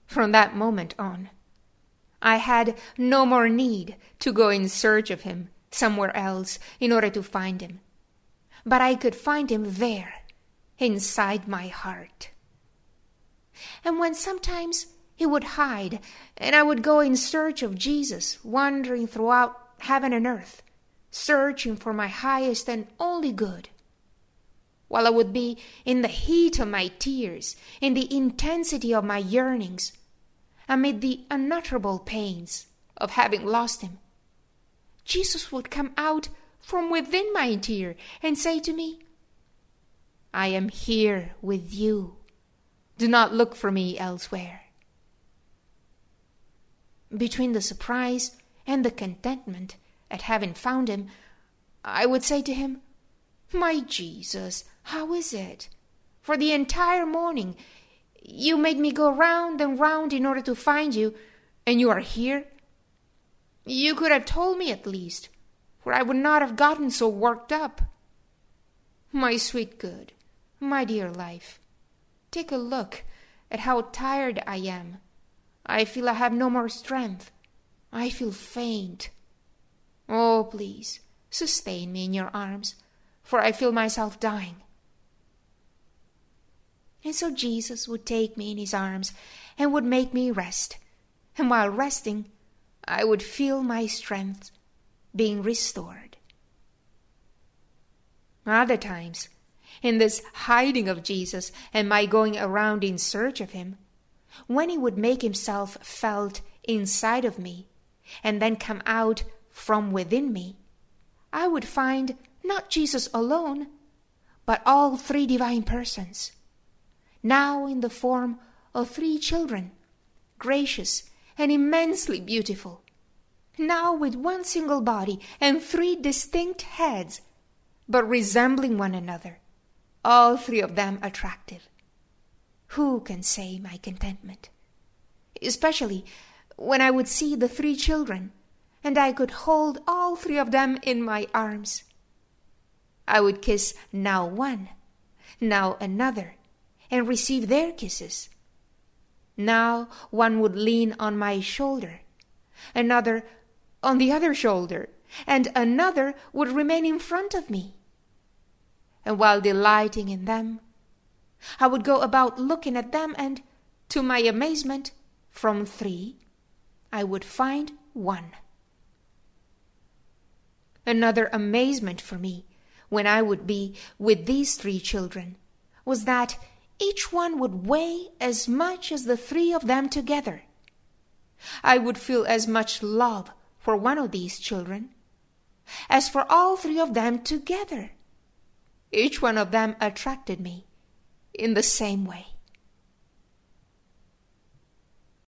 From that moment on, I had no more need to go in search of him somewhere else in order to find him, but I could find him there, inside my heart. And when sometimes he would hide, and I would go in search of Jesus, wandering throughout heaven and earth, searching for my highest and only good, while I would be in the heat of my tears, in the intensity of my yearnings, amid the unutterable pains of having lost him, Jesus would come out from within my tear and say to me, "I am here with you. Do not look for me elsewhere." Between the surprise and the contentment at having found him, I would say to him, "My Jesus, how is it? For the entire morning you made me go round and round in order to find you, and you are here? You could have told me at least, for I would not have gotten so worked up. My sweet good, my dear life, take a look at how tired I am. I feel I have no more strength. I feel faint. Oh, please, sustain me in your arms, for I feel myself dying." And so Jesus would take me in his arms and would make me rest. And while resting, I would feel my strength being restored. Other times, in this hiding of Jesus and my going around in search of him, when he would make himself felt inside of me and then come out from within me, I would find not Jesus alone, but all three divine persons, now in the form of three children, gracious and immensely beautiful, now with one single body and three distinct heads, but resembling one another, all three of them attractive. Who can say my contentment? Especially when I would see the three children, and I could hold all three of them in my arms. I would kiss now one, now another, and receive their kisses. Now one would lean on my shoulder, another on the other shoulder, and another would remain in front of me. And while delighting in them, I would go about looking at them, and, to my amazement, from three I would find one. Another amazement for me, when I would be with these three children, was that each one would weigh as much as the three of them together. I would feel as much love for one of these children as for all three of them together. Each one of them attracted me in the same way.